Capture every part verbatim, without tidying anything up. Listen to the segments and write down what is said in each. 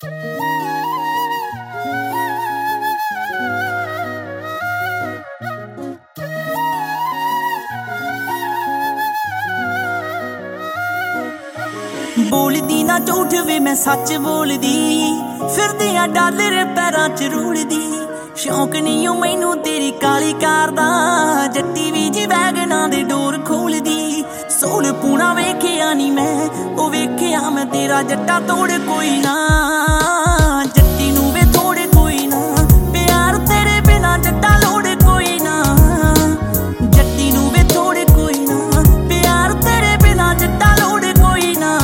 बोलदी ना झूठ वे मैं सच बोलदी, फिरदी आ डालर पैरां च रूलदी। शौक नहीं ओ मैनू तेरी काली कार दा, जट्टी भी जी वैगना दे डोर खोलदी। सोल पूना वेखिया नी मैं, ओ वेखिया मैं तेरा जट्टा तोड़ कोई ना। जट्टी नू वे थोड़ कोई ना, प्यार तेरे बिना जट्टा लोड़ कोई ना। जट्टी नू वे थोड़ कोई ना, प्यार तेरे बिना जट्टा लोड़ कोई ना।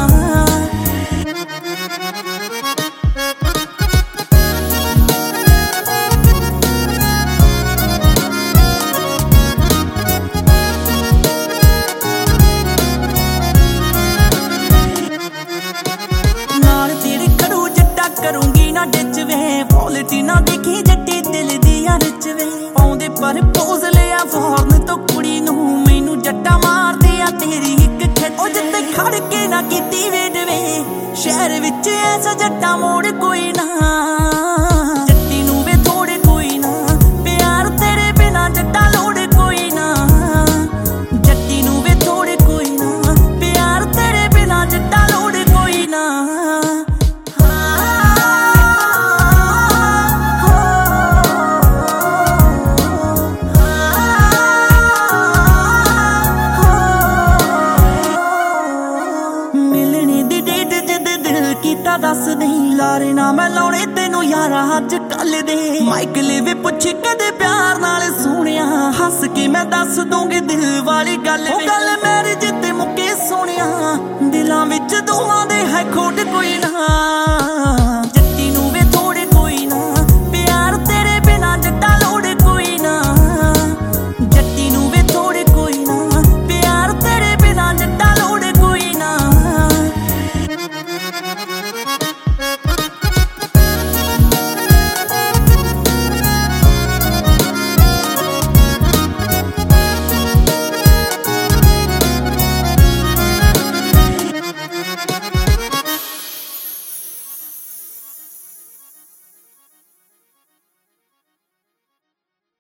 करूंगी ना डिच वे, पॉलिटी ना देखी जट्टी दिल दिया रिच वे। आउंदे पर पोज लिया फॉर्न तो कुड़ी नू, मैनू जट्टा मार दिया तेरी एक खिच। ओ जिते खड़ के ना कीती वेड वे, शहर विच ऐसा जट्टा मोड़ कोई ना। जट्टी नू वे थोड़े कोई ना, प्यार तेरे बिना जट्टा लोड़ कोई ना। जट्टी नू वे थोड़े कोई ना, प्यार तेरे बिना जट्टा लोड़ कोई ना। कीता दस नहीं लारे ना मैं लाउणे तेनू यारा अज कल दे। माइकल वे पुछ कदे प्यार नाल सुनिया, हस के मैं दस दूंगी दिल वाली गल। ओ गल मैरिज ते मुके सोनिया, दिलां विच दोवां दे है खोट कोई ना।